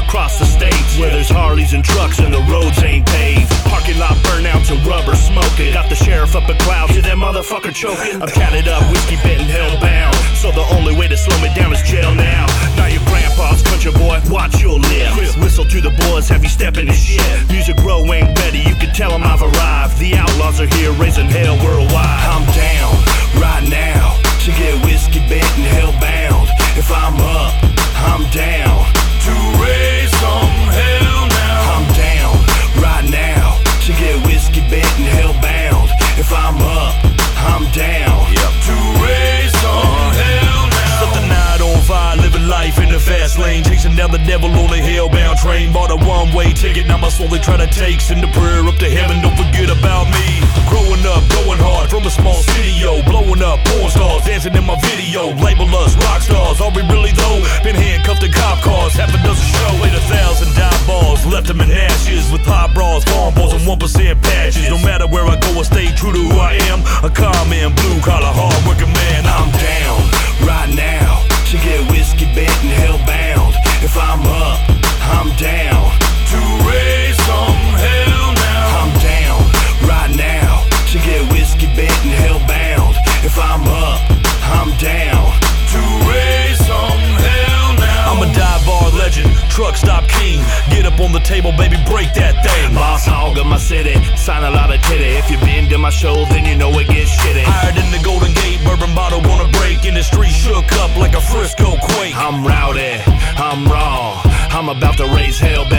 across the states, where there's Harleys and trucks and the roads ain't paved. Parking lot burnouts and rubber smoking. Got the sheriff up in clouds, hear that motherfucker choking. I'm tatted up, whiskey bitten, hellbound, so the only way to slow me down is jail now. Now your grandpa's country boy, watch your lip. Whistle to the boys, have you stepping in shit. Music grow ain't ready, you can tell them I've arrived. The outlaws are here, raising hell worldwide. I'm down right now to get whiskey bitten, hellbound. If I'm up, I'm down to raise some hell now. I'm down right now to get whiskey bitten, hellbound. If I'm up, I'm down to raise some hell now. Set the night on fire, living life in the fast lane, chasing down the devil on a hellbound train. Bought a one-way ticket, now my soul they try to take. Send a prayer up to heaven, don't forget about me. Growing up, going hard from a small studio, blowing up porn stars, dancing in my video. Label us rock stars, are we really though? Been handcuffed in cop cars, half a dozen show. Played 1,000 dive balls, left them in ashes, with pop bras, farm balls, and 1% patches. No matter where I go, I stay true to who I am. A calm man, blue collar, hard working man. I'm down right now to get whiskey bitten, hellbound. If I'm up, I'm down to raise some hell now. I'm down right now to get whiskey bitten, hellbound. If I'm up, I'm down to raise some hell now. I'm a dive bar legend, truck stop king. Get up on the table, baby, break that thing. Boss hog of my city, sign a lot of titty. If you've been to my show, then you know it gets shitty. Higher than the Golden Gate, bourbon bottle wanna break. In the street shook up like a Frisco quake. I'm rowdy, I'm raw, I'm about to raise hell, baby.